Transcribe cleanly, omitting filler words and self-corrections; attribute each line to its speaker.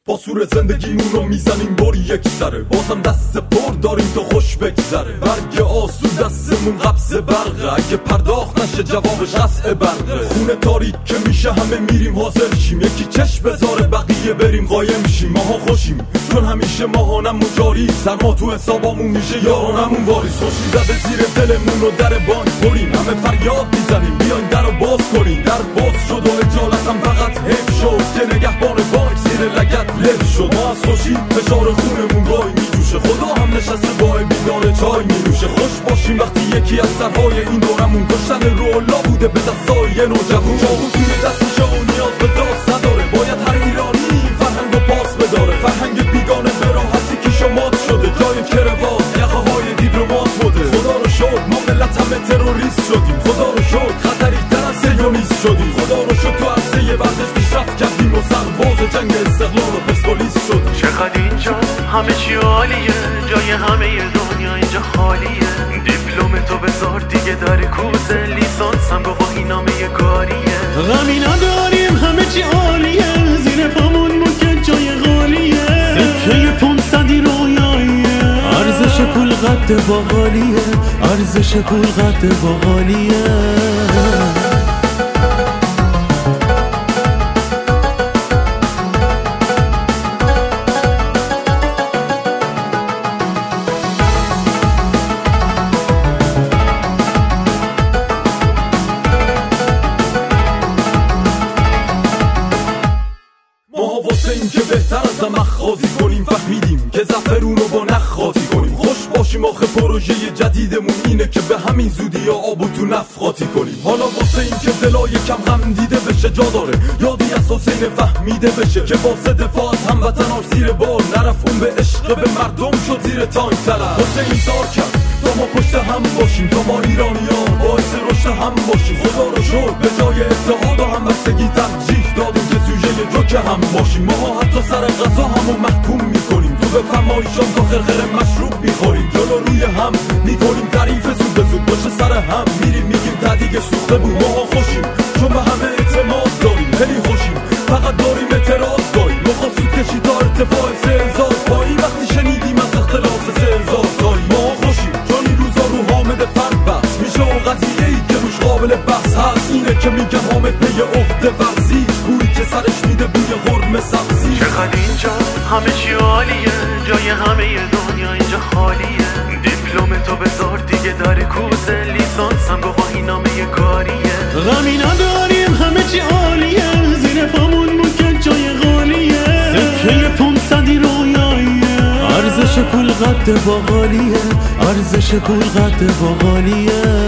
Speaker 1: با سور زندگیمون رو میزنیم باری یک سره، بازم دست پر داریم تا خوش بگذره. برگ آسون دستمون قبض برقه، اگه پرداخت نشه جوابش قطع برقه. خونه تاریک که میشه همه میریم حاضر شیم، یکی چشم بذاره بقیه بریم قایم شیم. ماها خوشیم چون همیشه ماهانمون جاری، سرما تو حسابامون میشه یارانمون واریس. خوشی زده زیر دلمون و در بانک پریم، همه فریاد میزنیم بیاین در رو باز کنیم. در باز شد و اجالتم فقط حیف شد که نگهبان بانک زیر لگت لف شد. ما از خوشی فشار خونمون گاهی میجوشه، خدا هم نشسته با بیدار چای میروشه. خوش باشیم وقتی یکی از سرهای این دورمون کشتن رولا بوده به دستای یه نوجوون. چاقو توی دستشه و نیاز به داست نداره، باید هر ایرانی فرهنگ و پاس بداره. فرهنگ بیگانه به راحتی که شمات شده، جای کروات یقه های دیپلمات بوده. خدا رو شد ما ملت همه تروریست شدیم، خدا رو شد خطری تر از سیونیست شدیم. خدا رو شد تو عرصه ورزش پیشرفت کردیم و سرباز جنگ استقلال و پرسپولیس شدیم.
Speaker 2: چقدر اینجا همه چی عالیه، جای همه دنیا اینجا خالیه. دیپلم تو بذار دیگه در کوزه، لیسانسم گواهی نامه کاریه. غمی نداریم همه چی عالیه، زیر پامون ممکن جای غالیه. سکه 500 رویاییه، ارزش پول قد باقالیه، ارزش پول قد باقالیه.
Speaker 1: واسه این که بهتر از هم اخاذی کنیم، فهمیدیم که زفرون رو با نخ خاطی کنیم. خوش باشیم آخه پروژه جدیدمون اینه که به همین زودی یا آبو تو نف خاطی کنیم. حالا واسه این که دلای کم غم دیده بشه جا داره، یادی از حسین فهمیده بشه که واسه دفاع از هموطناش زیر بار نرفت. اون به عشق به مردم شد زیر تانک طلب. حسین سار کرد تا ما پشت هم باشیم، تا ما ایرانیان باعث رشد هم باشیم. خدا رو شد به جای اتحاد و همبستگی ترجیح دادیم که سوژه جوک هم باشیم. ما حتی سر غذا همو محکوم میکنیم، تو به فرمایشان تا خرخر مشروب میخوریم. جلو روی هم میکنیم تعریف زود به زود، پشت سر هم میریم میگیم تعدیق سوخته بود. ما خوشیم چون به همه اعتماد داریم، خیلی خوشیم فقط داریم اعتراض داریم. مخواست سود کشید تا ارتفاع 3000 پایی، وقتی شنیدیم از اختلاف 3000 تایی. ما خوشیم چون این روزا رو حامد فرد بس میشه و قضیه ای که روش قابل بحث هست اینه که میگن حامد پی عهده ورزیست، بویی که سرش میده بوی قرمه سبزی.
Speaker 2: چقدر اینجا همه چی عالیه، جای همه دنیا اینجا خالیه. دیپلم تو بذار دیگه در کوزه، لیسانسم گواهی نامه کاریه. غمی نداریم همه چی عالیه، زیر پامون ممکن جای غالیه. سکه 500 رویاییه، ارزش پول قد باقالیه، ارزش پول قد باقالیه.